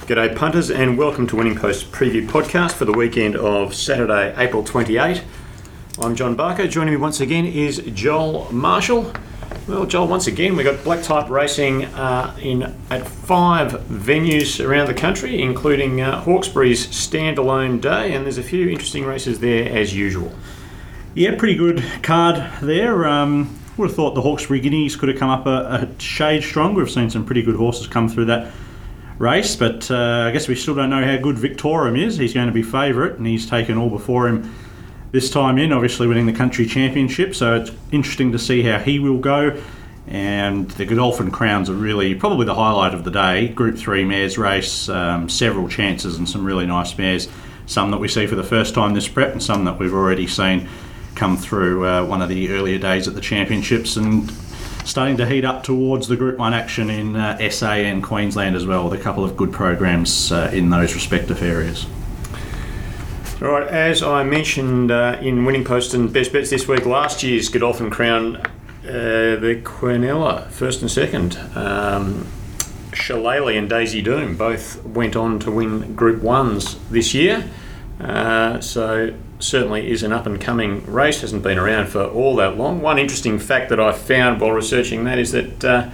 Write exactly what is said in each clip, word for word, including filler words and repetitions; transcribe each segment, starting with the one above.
G'day punters and welcome to Winning Post's preview podcast for the weekend of Saturday, April twenty-eighth. I'm John Barker. Joining me once again is Joel Marshall. Well, Joel, once again we've got black type racing uh, in at five venues around the country, including uh, Hawkesbury's standalone day, and there's a few interesting races there as usual. Yeah, pretty good card there. Um, would have thought the Hawkesbury Guineas could have come up a, a shade stronger. We've seen some pretty good horses come through that race, but uh, I guess we still don't know how good Victorium is. He's going to be favourite, and he's taken all before him this time in, obviously winning the country championship, so it's interesting to see how he will go. And the Godolphin Crowns are really probably the highlight of the day. Group three mares race, um, several chances and some really nice mares, some that we see for the first time this prep and some that we've already seen come through uh, one of the earlier days at the championships, and starting to heat up towards the Group one action in uh, S A and Queensland as well, with a couple of good programs uh, in those respective areas. All right, as I mentioned uh, in Winning Post and Best Bets this week, last year's Godolphin Crown, uh, the Quinella, first and second, um, Shillelagh and Daisy Doom both went on to win Group ones this year. Uh, so certainly is an up-and-coming race, hasn't been around for all that long. One interesting fact that I found while researching that is that uh,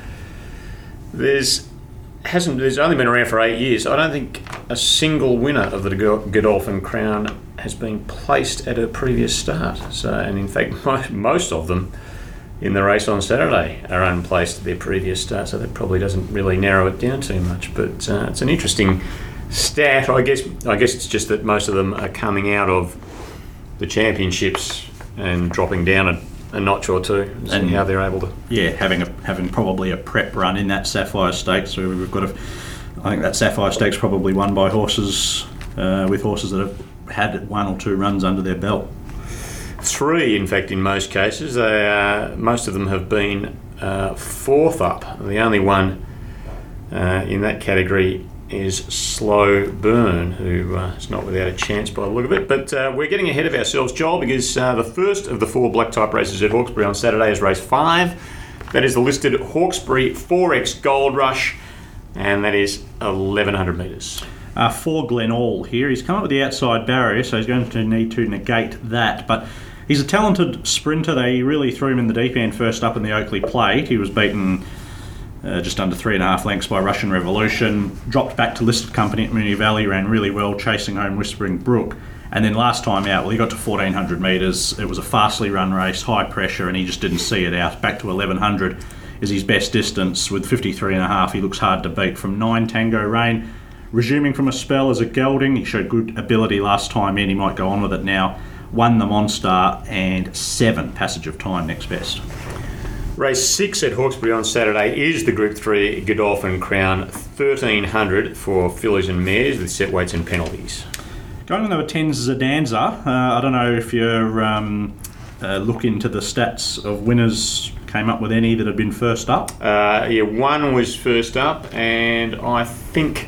there's hasn't there's only been around for eight years. I don't think a single winner of the Godolphin Crown has been placed at a previous start. So, and in fact, most, most of them in the race on Saturday are unplaced at their previous start. So that probably doesn't really narrow it down too much. But uh, it's an interesting stat. I guess I guess it's just that most of them are coming out of the championships and dropping down a, a notch or two, and seeing how they're able to. Yeah, having a having probably a prep run in that Sapphire Stakes. So we've got a. I think that Sapphire Stakes probably won by horses uh, with horses that have had one or two runs under their belt. Three, in fact, in most cases. They uh, most of them have been uh, fourth up. The only one uh, in that category is Slow Burn, who uh, is not without a chance by the look of it. But uh, we're getting ahead of ourselves, Joel, because uh, the first of the four black type races at Hawkesbury on Saturday is race five. That is the listed Hawkesbury four X Gold Rush, and that is eleven hundred metres. Uh, for Glenall here, he's come up with the outside barrier, so he's going to need to negate that. But he's a talented sprinter. They really threw him in the deep end first up in the Oakley Plate. He was beaten Uh, just under three and a half lengths by Russian Revolution, dropped back to listed company at Moonee Valley, ran really well, chasing home Whispering Brook. And then last time out, well, he got to fourteen hundred metres. It was a fastly run race, high pressure, and he just didn't see it out. Back to eleven hundred is his best distance. With fifty-three and a half, he looks hard to beat. From nine, Tango Rain, resuming from a spell as a gelding. He showed good ability last time in. He might go on with it now. One, the Monstar, and seven, Passage of Time, next best. Race six at Hawkesbury on Saturday is the Group three Godolphin Crown, thirteen hundred for fillies and mares with set weights and penalties. Going on number ten, Zadanza. Uh, I don't know if you're um, uh, look into the stats of winners, came up with any that had been first up. Uh, yeah, one was first up, and I think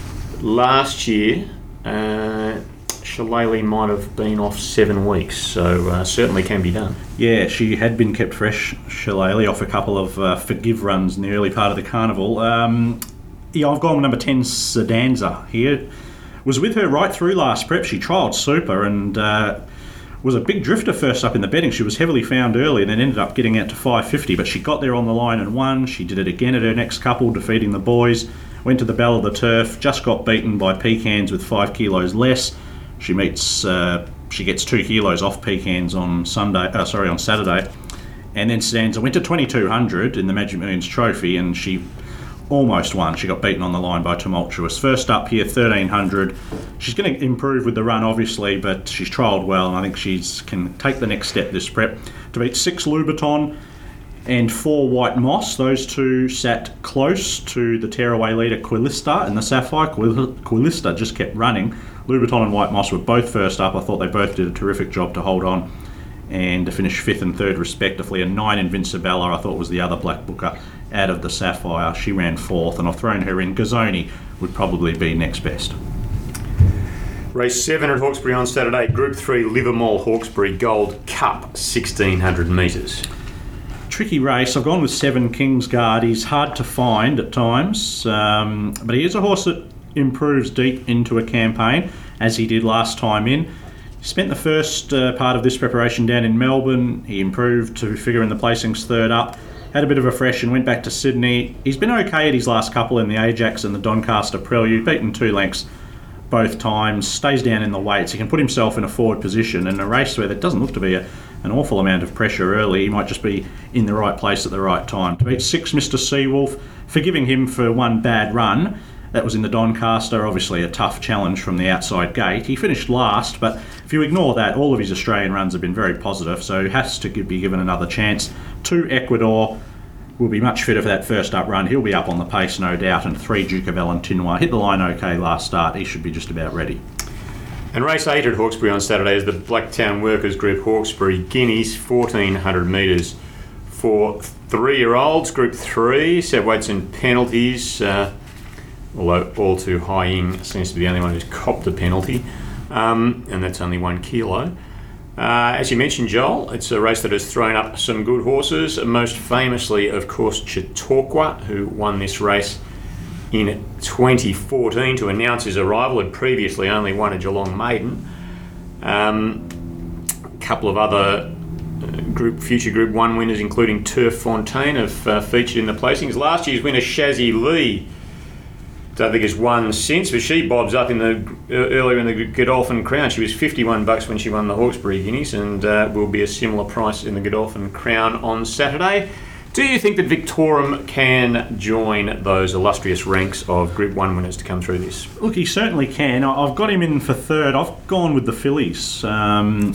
last year uh, Shillelagh might have been off seven weeks, so uh, certainly can be done. Yeah, she had been kept fresh, Shillelagh, off a couple of uh, forgive runs in the early part of the carnival. Um, yeah, I've gone with number ten, Zadanza here. Was with her right through last prep. She trialled super and uh, was a big drifter first up in the betting. She was heavily found early and then ended up getting out to five fifty, but she got there on the line and won. She did it again at her next couple, defeating the boys. Went to the Bell of the Turf, just got beaten by Pecans with five kilos less. She meets, uh, she gets two kilos off Pecans on Sunday. Uh, sorry, on Saturday, and then Zadanza went to twenty-two hundred in the Magic Millions Trophy, and she almost won. She got beaten on the line by Tumultuous. First up here, thirteen hundred. She's going to improve with the run, obviously, but she's trialled well, and I think she's can take the next step this prep to beat six Louboutin and four White Moss. Those two sat close to the tearaway leader Quilista in the Sapphire. Quilista just kept running. Louboutin and White Moss were both first up. I thought they both did a terrific job to hold on and to finish fifth and third respectively. And nine, Invincibella, I thought was the other black booker out of the Sapphire. She ran fourth, and I've thrown her in. Gazzoni would probably be next best. Race seven at Hawkesbury on Saturday, Group three Livermore Hawkesbury Gold Cup, sixteen hundred metres. Tricky race. I've gone with seven Kingsguard. He's hard to find at times, um, but he is a horse that improves deep into a campaign, as he did last time in. He spent the first uh, part of this preparation down in Melbourne. He improved to figure in the placings third up, had a bit of a fresh and went back to Sydney. He's been okay at his last couple in the Ajax and the Doncaster Prelude, beaten two lengths both times, stays down in the weights. He can put himself in a forward position in a race where there doesn't look to be a, an awful amount of pressure early. He might just be in the right place at the right time. To beat six, Mister Seawolf, forgiving him for one bad run. That was in the Doncaster, obviously a tough challenge from the outside gate. He finished last, but if you ignore that, all of his Australian runs have been very positive, so he has to be given another chance. Two, Ecuador, will be much fitter for that first up run. He'll be up on the pace, no doubt. And three, Duke of Valentinois. Hit the line okay last start. He should be just about ready. And race eight at Hawkesbury on Saturday is the Blacktown Workers Group Hawkesbury Guineas, fourteen hundred metres for three-year-olds. Group three, set weights and penalties. Uh, although all too high in seems to be the only one who's copped a penalty. Um, and that's only one kilo. Uh, as you mentioned, Joel, it's a race that has thrown up some good horses, most famously, of course, Chautauqua, who won this race in twenty fourteen to announce his arrival. Had previously only won a Geelong maiden. Um, a couple of other uh, group future Group one winners, including Turf Fontaine, have uh, featured in the placings. Last year's winner, Shazzy Lee, don't think has won since, but she bobs up in the earlier in the Godolphin Crown. She was fifty-one bucks when she won the Hawkesbury Guineas, and uh, will be a similar price in the Godolphin Crown on Saturday. Do you think that Victorum can join those illustrious ranks of Group one winners to come through this? Look, he certainly can. I've got him in for third. I've gone with the fillies. Um,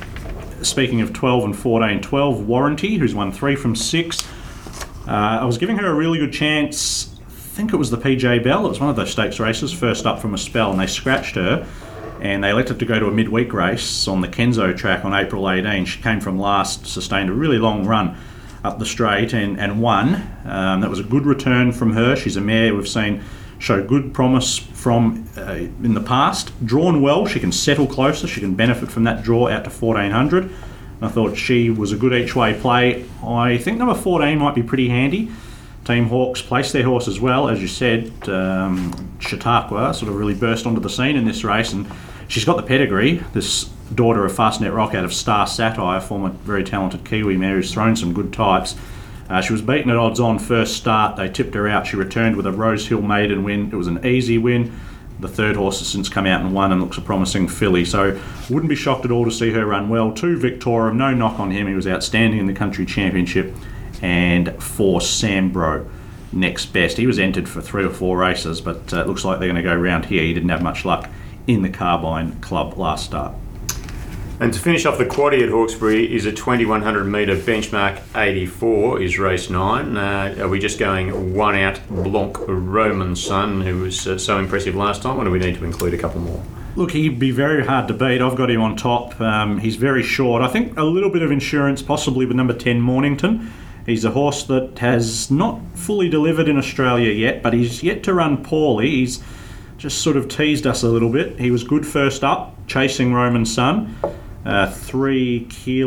speaking of twelve and fourteen, twelve, Warranty, who's won three from six. Uh, I was giving her a really good chance. I think it was the P J Bell. It was one of those stakes races, first up from a spell, and they scratched her, and they elected to go to a midweek race on the Kenzo track on April eighteenth. She came from last, sustained a really long run up the straight, and, and won. Um, that was a good return from her. She's a mare we've seen show good promise from uh, in the past. Drawn well, she can settle closer, she can benefit from that draw out to fourteen hundred. I thought she was a good each way play. I think number fourteen might be pretty handy. Team Hawks placed their horse as well, as you said. um, Chautauqua sort of really burst onto the scene in this race, and she's got the pedigree. This daughter of Fastnet Rock out of Star Satire, former very talented Kiwi mare who's thrown some good types. Uh, she was beaten at odds on first start. They tipped her out. She returned with a Rose Hill maiden win. It was an easy win. The third horse has since come out and won and looks a promising filly, so wouldn't be shocked at all to see her run well. Two, Victorum, no knock on him. He was outstanding in the country championship. And four, Sambro, next best. He was entered for three or four races, but uh, it looks like they're going to go round here. He didn't have much luck in the Carbine Club last start. And to finish off the quaddie at Hawkesbury is a twenty-one hundred metre benchmark eighty-four, is race nine. Uh, are we just going one out, Blanc Roman Sun, who was uh, so impressive last time, or do we need to include a couple more? Look, he'd be very hard to beat. I've got him on top. Um, he's very short. I think a little bit of insurance, possibly with number ten, Mornington. He's a horse that has not fully delivered in Australia yet, but he's yet to run poorly. He's just sort of teased us a little bit. He was good first up, chasing Roman Sun. Uh, three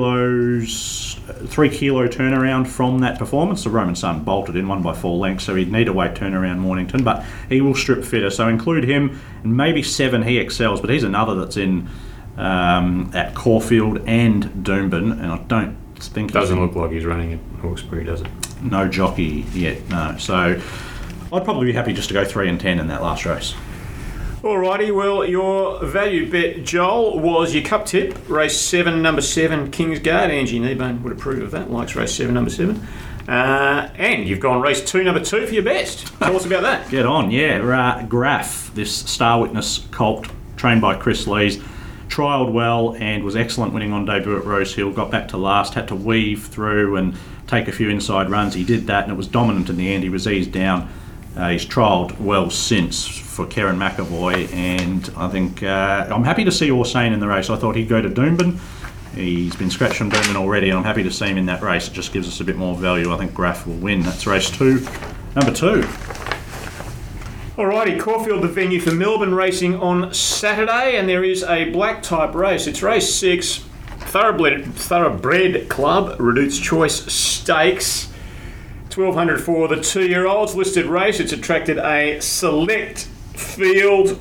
kilos, three kilo turnaround from that performance. The Roman Sun bolted in, one by four lengths, so he'd need a weight turnaround Mornington, but he will strip fitter. So include him, and maybe seven, He Excels, but he's another that's in um, at Caulfield and Doomben, and I don't think doesn't look like he's running at Hawkesbury, does it? No jockey yet, no. So I'd probably be happy just to go three and ten in that last race. Alrighty, well, your value bet, Joel, was your cup tip. Race seven, number seven, Kingsguard. Angie Kneebone would approve of that, likes race seven, number seven. Uh, and you've gone race two, number two for your best. Tell us about that. Get on, yeah. Uh, Graph, this Star Witness colt, trained by Chris Lees, trialled well and was excellent winning on debut at Rose Hill. Got back to last, had to weave through and take a few inside runs. He did that, and it was dominant in the end. He was eased down. Uh, he's trialled well since for Karen McAvoy, and I think uh, I'm happy to see Orsane in the race. I thought he'd go to Doomben. He's been scratched from Doomben already, and I'm happy to see him in that race. It just gives us a bit more value. I think Graph will win. That's race two, number two. Alrighty, Caulfield, the venue for Melbourne racing on Saturday, and there is a black type race. It's race six, Thoroughbred, Thoroughbred Club, Redute's Choice Stakes. twelve hundred for the two-year-olds listed race. It's attracted a select field.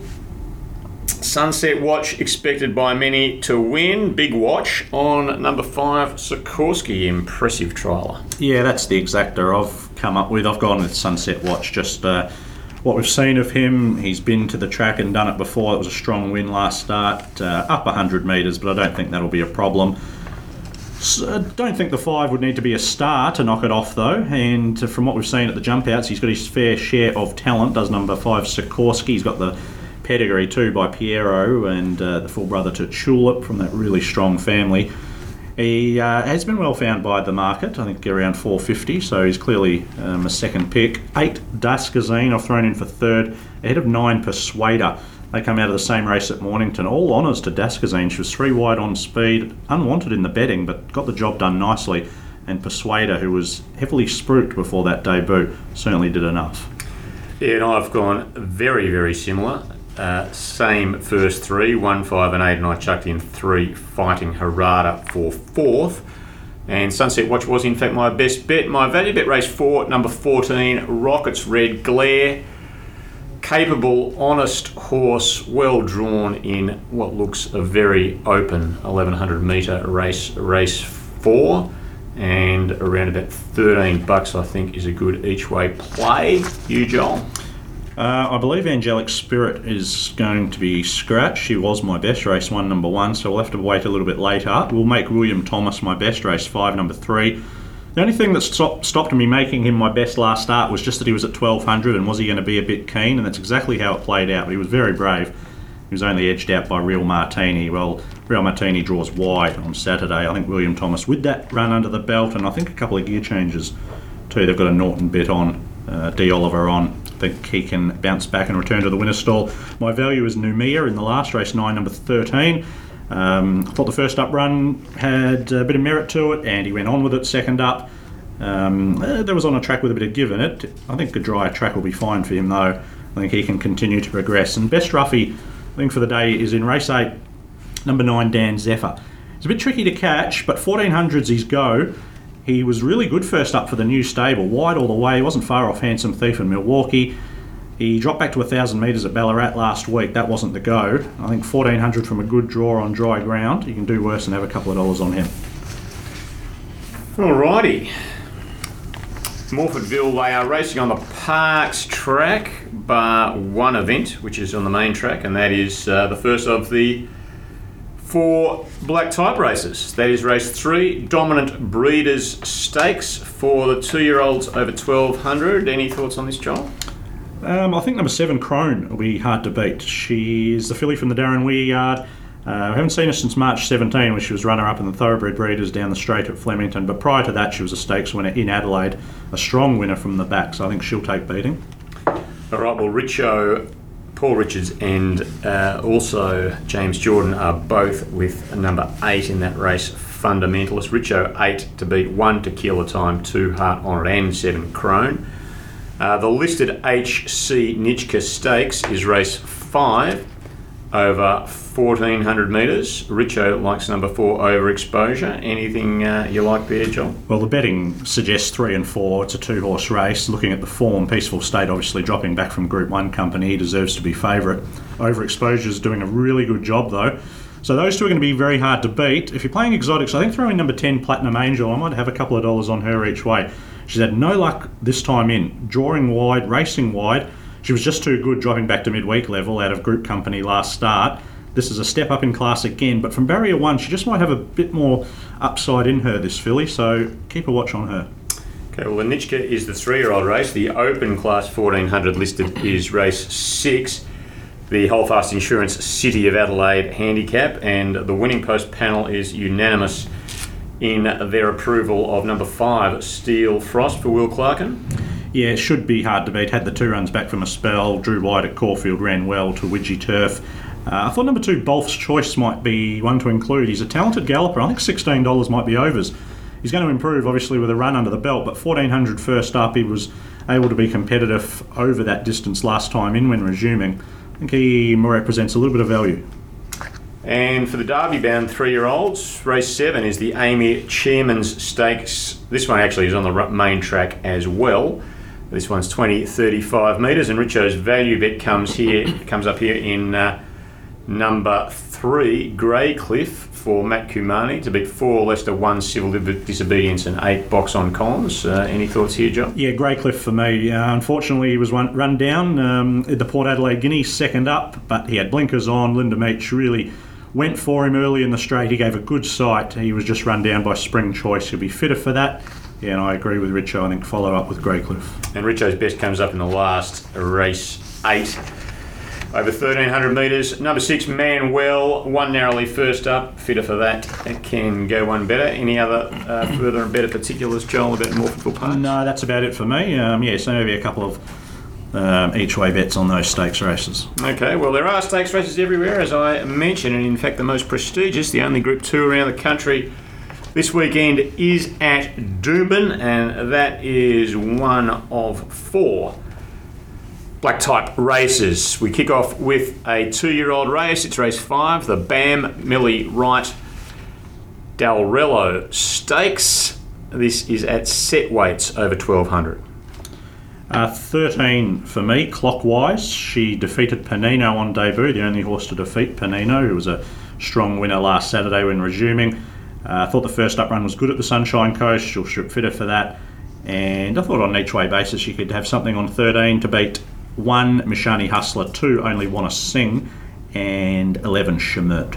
Sunset Watch expected by many to win. Big watch on number five, Sikorsky. Impressive trialer. Yeah, that's the exactor I've come up with. I've gone with Sunset Watch. Just uh, what we've seen of him. He's been to the track and done it before. It was a strong win last start, uh, up one hundred metres, but I don't think that'll be a problem. So I don't think the five would need to be a star to knock it off, though. And from what we've seen at the jump outs, he's got his fair share of talent. Does number five, Sikorsky. He's got the pedigree too by Piero and uh, the full brother to Tulip from that really strong family. He uh, has been well found by the market, I think around four fifty, so he's clearly um, a second pick. Eight, Daskazine, I've thrown in for third, ahead of nine, Persuader. They come out of the same race at Mornington. All honours to Daskazine. She was three wide on speed, unwanted in the betting, but got the job done nicely. And Persuader, who was heavily spruiked before that debut, certainly did enough. Yeah, and I've gone very, very similar. Uh, same first three, one, five and eight, and I chucked in three, Fighting Harada for fourth. And Sunset Watch was in fact my best bet. My value bet race four, number fourteen, Rockets Red Glare. Capable, honest horse, well drawn in what looks a very open eleven hundred metre race, race four. And around about thirteen bucks I think is a good each way play. You, Joel? Uh, I believe Angelic Spirit is going to be scratched. She was my best race one, number one, so we'll have to wait a little bit later. We'll make William Thomas my best race five, number three. The only thing that stop, stopped me making him my best last start was just that he was at twelve hundred and was he going to be a bit keen, and that's exactly how it played out. But he was very brave. He was only edged out by Real Martini. Well, Real Martini draws wide on Saturday. I think William Thomas with that run under the belt and I think a couple of gear changes too. They've got a Norton bit on, uh, D. Oliver on. I think he can bounce back and return to the winner's stall. My value is Numia in the last race, nine, number thirteen. Um, I thought the first up run had a bit of merit to it, and he went on with it second up. Um, uh, that was on a track with a bit of give in it. I think a drier track will be fine for him, though. I think he can continue to progress. And best roughie, I think, for the day is in race eight, number nine, Dan Zephyr. It's a bit tricky to catch, but fourteen hundred's his go. He was really good first up for the new stable, wide all the way. He wasn't far off Handsome Thief in Milwaukee. He dropped back to one thousand metres at Ballarat last week. That wasn't the go. I think fourteen hundred from a good draw on dry ground. You can do worse and have a couple of dollars on him. Alrighty. Morfordville, they are racing on the Parks track, bar one event, which is on the main track, and that is uh, the first of the four black type races. That is race three, Dominant Breeders Stakes for the two-year-olds over twelve hundred. Any thoughts on this, Joel? Um, I think number seven, Crone, will be hard to beat. She's the filly from the Darren Weir yard. Uh, I haven't seen her since March seventeenth, when she was runner-up in the Thoroughbred Breeders down the straight at Flemington. But prior to that, she was a stakes winner in Adelaide, a strong winner from the back. So I think she'll take beating. All right. Well, Richo, Paul Richards, and uh, also James Jordan are both with number eight in that race. Fundamentalist. Richo eight to beat one to kill the time, two Heart Honoured, and seven Crone. Uh, the listed H C Nitschke Stakes is race five over fourteen hundred metres. Richo likes number four, Overexposure. Anything uh, you like there, John? Well, the betting suggests three and four. It's a two-horse race. Looking at the form, Peaceful State obviously dropping back from Group one company. He deserves to be favourite. Overexposure is doing a really good job, though. So those two are going to be very hard to beat. If you're playing exotics, I think throw in number ten, Platinum Angel. I might have a couple of dollars on her each way. She's had no luck this time in. Drawing wide, racing wide. She was just too good dropping back to midweek level out of Group Company last start. This is a step up in class again, but from barrier one, she just might have a bit more upside in her, this filly, so keep a watch on her. Okay, well, the Nitschke is the three-year-old race. The open class fourteen hundred listed is race six. The Holdfast Insurance City of Adelaide handicap, and the winning post panel is unanimous in their approval of number five, Steel Frost for Will Clarkin. Yeah, it should be hard to beat. Had the two runs back from a spell, drew wide at Caulfield, ran well to Widgie Turf. Uh, I thought number two, Bolf's Choice, might be one to include. He's a talented galloper. I think sixteen dollars might be overs. He's going to improve, obviously, with a run under the belt, but fourteen hundred first up, he was able to be competitive over that distance last time in when resuming. I think he represents a little bit of value. And for the Derby-bound three-year-olds, race seven is the Amy Chairman's Stakes. This one actually is on the main track as well. This one's twenty thirty-five metres, and Richo's value bet comes here comes up here in uh, number three, Greycliff, for Matt Kumani to beat four Leicester, one Civil Disobedience, and eight Box on Collins. Uh, any thoughts here, John? Yeah, Greycliff for me. Uh, unfortunately, he was run, run down um, at the Port Adelaide Guinea, second up, but he had blinkers on. Linda Meach really went for him early in the straight. He gave a good sight. He was just run down by Spring Choice. He'll be fitter for that. Yeah, and I agree with Richo. I think follow up with Greycliff. And Richo's best comes up in the last race eight. Over thirteen hundred metres. Number six, Manuel, one narrowly first up. Fitter for that. It can go one better. Any other uh, further and better particulars, Joel, about Morphettville Park? No, that's about it for me. Um, yeah, so maybe a couple of um, each way bets on those stakes races. Okay, well, there are stakes races everywhere, as I mentioned, and in fact the most prestigious, the only Group two around the country this weekend, is at Doomben, and that is one of four black type races. We kick off with a two-year-old race. It's race five, the Bam Millie Wright Dalrello Stakes. This is at set weights over twelve hundred. Uh, thirteen for me, Clockwise. She defeated Panino on debut, the only horse to defeat Panino, who was a strong winner last Saturday when resuming. Uh, I thought the first up run was good at the Sunshine Coast. She'll strip fitter for that. And I thought on an each way basis she could have something on thirteen to beat one Mishani Hustler, two Only Wanna Sing, and eleven Shamert.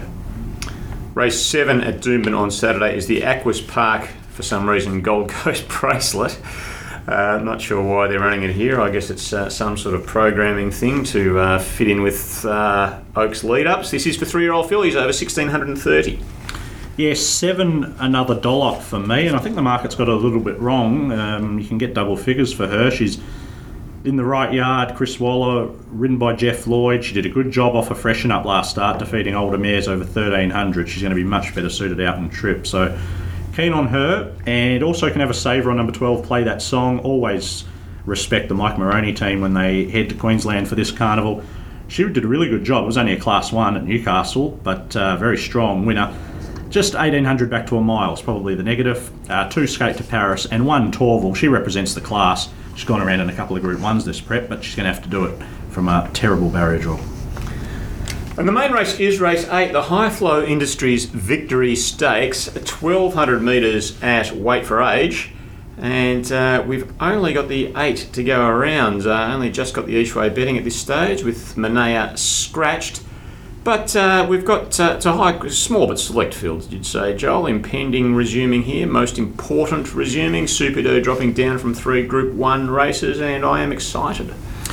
Race seven at Doomben on Saturday is the Aquas Park, for some reason, Gold Coast bracelet. Uh, not sure why they're running it here. I guess it's uh, some sort of programming thing to uh, fit in with uh, Oaks lead-ups. This is for three-year-old fillies over sixteen thirty. Yeah, seven another dollar for me, and I think the market's got a little bit wrong. Um, you can get double figures for her. She's in the right yard. Chris Waller, ridden by Jeff Lloyd. She did a good job off a freshen up last start, defeating older mares over thirteen hundred. She's going to be much better suited out in trip. So keen on her, and also can have a saver on number twelve, Play That Song. Always respect the Mike Moroney team when they head to Queensland for this carnival. She did a really good job. It was only a class one at Newcastle, but uh, very strong winner. Just eighteen hundred back to a mile is probably the negative. Uh, two Skate to Paris and one Torval. She represents the class. She's gone around in a couple of Group ones this prep, but she's going to have to do it from a terrible barrier draw. And the main race is race eight, the High Flow Industries Victory Stakes, twelve hundred metres at weight for age. And uh, we've only got the eight to go around. Uh, only just got the each way betting at this stage with Manea scratched. But uh, we've got uh, to high, small but select fields, you'd say, Joel. Impending resuming here, most important resuming. Superdo dropping down from three Group one races, and I am excited.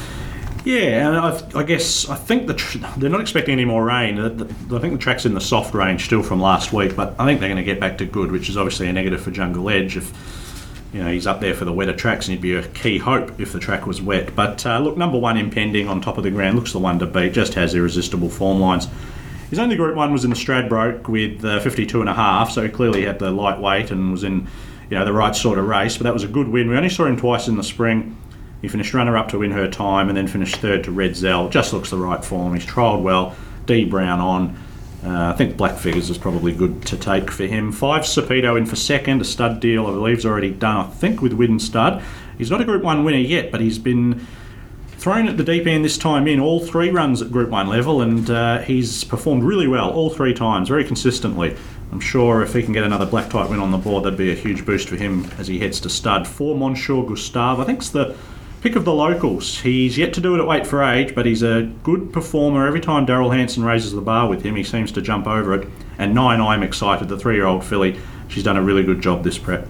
Yeah, and I, I guess I think the tr- they're not expecting any more rain. The, the, I think the track's in the soft range still from last week, but I think they're going to get back to good, which is obviously a negative for Jungle Edge. If you know he's up there for the wetter tracks, and he'd be a key hope if the track was wet. But uh, look, number one Impending on top of the ground looks the one to beat. Just has irresistible form lines. His only Group one was in the Stradbroke with uh, fifty-two and a half, so he clearly had the lightweight and was in you know the right sort of race. But that was a good win. We only saw him twice in the spring. He finished runner-up to Win Her Time and then finished third to Red Zell. Just looks the right form. He's trialled well. D Brown on. Uh, I think Black Figures is probably good to take for him. Five Sapedo in for second. A stud deal, I believe, is already done, I think, with Widden Stud. He's not a Group one winner yet, but he's been thrown at the deep end this time in. All three runs at Group one level, and uh, he's performed really well all three times, very consistently. I'm sure if he can get another black type win on the board, that'd be a huge boost for him as he heads to stud. Four Monsieur Gustave, I think it's the pick of the locals. He's yet to do it at weight for age, but he's a good performer. Every time Daryl Hanson raises the bar with him, he seems to jump over it. And nine, I'm excited, the three-year-old filly. She's done a really good job this prep.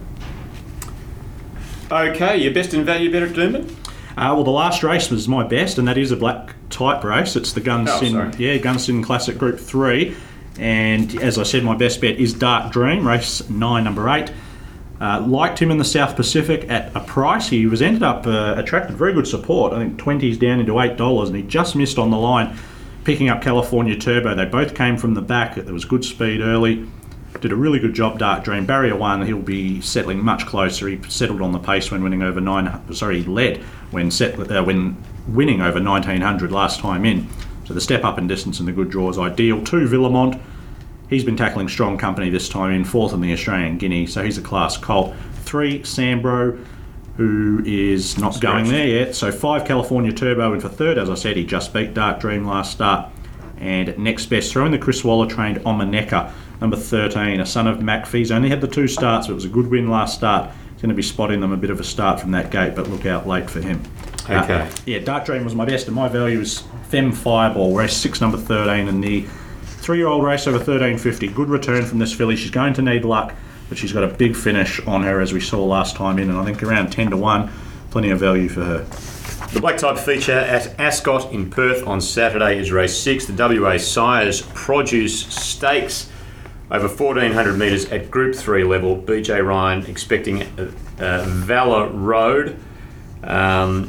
Okay, your best in value bet at Doomben? Uh, well, the last race was my best, and that is a black type race. It's the Gunsynd, oh, yeah, Gunsynd Classic Group three. And as I said, my best bet is Dark Dream, race nine, number eight. Uh, liked him in the South Pacific at a price. He was ended up uh, attracted very good support. I think twenties down into eight dollars, and he just missed on the line, picking up California Turbo. They both came from the back. There was good speed early. Did a really good job, Dark Dream. Barrier one, he'll be settling much closer. He settled on the pace when winning over nine. Sorry, he led when set uh, when winning over nineteen hundred last time in. So the step up in distance and the good draw is ideal. Two Villamont. He's been tackling strong company this time in, fourth in the Australian Guinea, so he's a class colt. Three Sambro. who is not going there yet. So five California Turbo in for third. As I said, he just beat Dark Dream last start. And next best, throwing the Chris Waller trained Omaneka, number thirteen, a son of McPhee. He's only had the two starts, but it was a good win last start. He's going to be spotting them a bit of a start from that gate, but look out late for him. Okay. Uh, yeah, Dark Dream was my best, and my value is Fem Fireball, race six, number thirteen, and the three-year-old race over thirteen fifty. Good return from this filly. She's going to need luck, but she's got a big finish on her, as we saw last time in, and I think around ten to one, plenty of value for her. The Black Type feature at Ascot in Perth on Saturday is race six, the W A Sires Produce Stakes, over fourteen hundred metres at Group three level. B J Ryan expecting uh, uh, Valor Road um,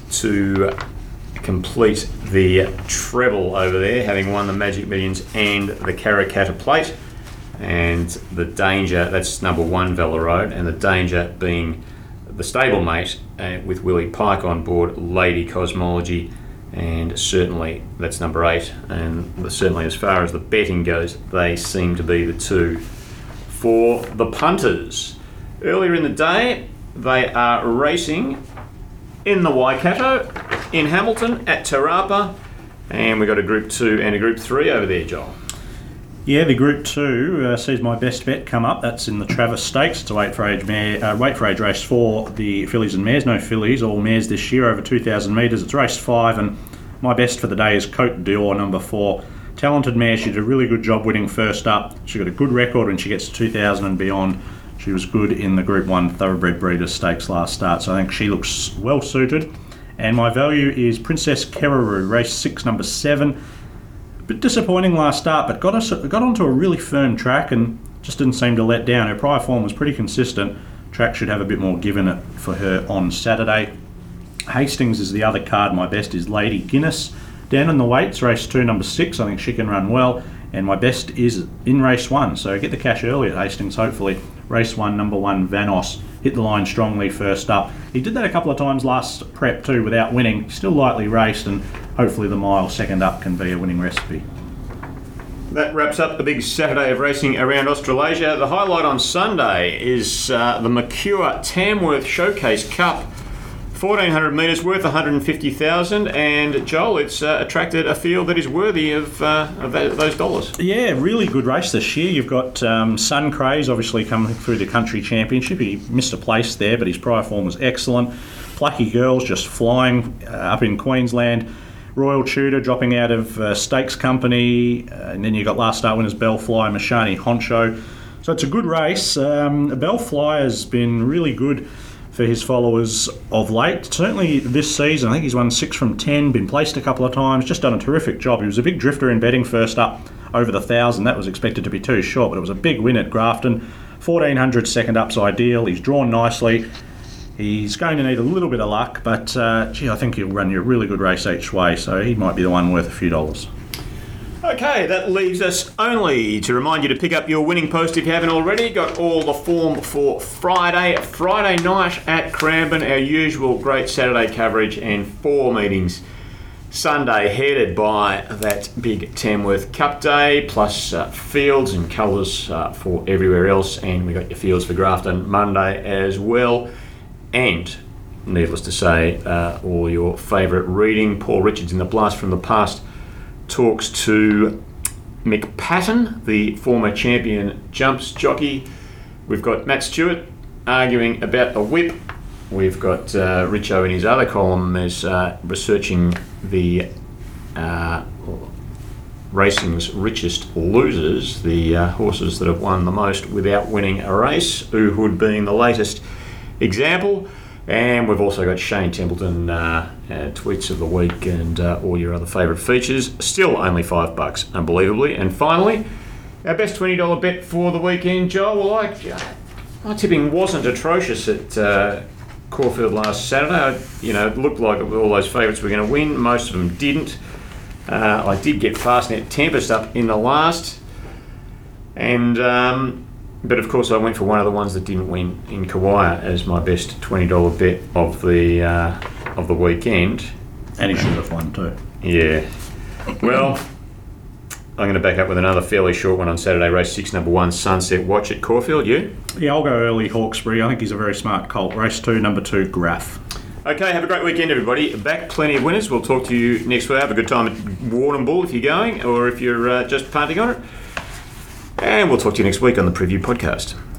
to complete the treble over there, having won the Magic Millions and the Karrakatta Plate. And the danger, that's number one, Valor Road, and the danger being the stablemate uh, with Willie Pike on board, Lady Cosmology, and certainly that's number eight. And certainly as far as the betting goes, they seem to be the two for the punters. Earlier in the day, they are racing in the Waikato, in Hamilton, at Tarapa, and we've got a Group two and a Group three over there, Joel. Yeah, the Group two uh, sees my best bet come up. That's in the Travis Stakes. It's a weight for age mare, uh, weight for age race for the fillies and mares. No fillies, all mares this year over two thousand metres. It's race five, and my best for the day is Cote d'Or, number four. Talented mare. She did a really good job winning first up. She got a good record when she gets to two thousand and beyond. She was good in the Group one Thoroughbred Breeders' Stakes last start, so I think she looks well suited. And my value is Princess Keraroo, race six, number seven. Bit disappointing last start, but got us got onto a really firm track and just didn't seem to let down. Her prior form was pretty consistent. Track should have a bit more given it for her on Saturday. Hastings is the other card. My best is Lady Guinness. Down in the weights, race two, number six. I think she can run well. And my best is in race one. So get the cash early at Hastings, hopefully. Race one, number one, Vanos. Hit the line strongly first up. He did that a couple of times last prep too without winning. Still lightly raced, and hopefully the mile second up can be a winning recipe. That wraps up the big Saturday of racing around Australasia. The highlight on Sunday is uh, the Mercure Tamworth Showcase Cup. fourteen hundred metres, worth one hundred fifty thousand dollars, and Joel, it's uh, attracted a field that is worthy of, uh, of that, those dollars. Yeah, really good race this year. You've got um, Sun Craze obviously coming through the country championship. He missed a place there, but his prior form was excellent. Plucky Girls just flying uh, up in Queensland. Royal Tudor dropping out of uh, Stakes Company, uh, and then you've got last start winners Bellfly, Mashani, Honcho. So it's a good race. Um, Bellfly has been really good for his followers of late. Certainly this season, I think he's won six from ten, been placed a couple of times, just done a terrific job. He was a big drifter in betting first up over the one thousand. That was expected to be too short, but it was a big win at Grafton. fourteen hundred second up's ideal. He's drawn nicely. He's going to need a little bit of luck, but uh, gee, I think he'll run you a really good race each way, so he might be the one worth a few dollars. Okay, that leaves us only to remind you to pick up your winning post if you haven't already. Got all the form for Friday. Friday night at Cranbourne, our usual great Saturday coverage, and four meetings Sunday headed by that big Tamworth Cup Day, plus uh, fields and colours uh, for everywhere else, and we got your fields for Grafton Monday as well. And, needless to say, uh, all your favourite reading. Paul Richards in the Blast from the Past talks to Mick Patton, the former champion jumps jockey. We've got Matt Stewart arguing about the whip. We've got uh, Richo in his other column is uh, researching the uh, racing's richest losers, the uh, horses that have won the most without winning a race, Uhud being the latest example. And we've also got Shane Templeton uh, uh, tweets of the week and uh, all your other favourite features. Still only five bucks, unbelievably. And finally, our best twenty dollars bet for the weekend, Joel. Well, I, my tipping wasn't atrocious at uh, Caulfield last Saturday. I, you know, it looked like all those favourites were going to win. Most of them didn't. Uh, I did get Fastnet Tempest up in the last, and um, but of course I went for one of the ones that didn't win in Kawaya as my best twenty dollars bet of the uh, of the weekend. And he should have won too. Yeah. Well, I'm going to back up with another fairly short one on Saturday, race six, number one, Sunset Watch at Caulfield. You? Yeah, I'll go early Hawkesbury. I think he's a very smart colt. Race two, number two, Graph. Okay, have a great weekend, everybody. Back plenty of winners. We'll talk to you next week. Have a good time at Warrnambool if you're going, or if you're uh, just punting on it. And we'll talk to you next week on the Preview Podcast.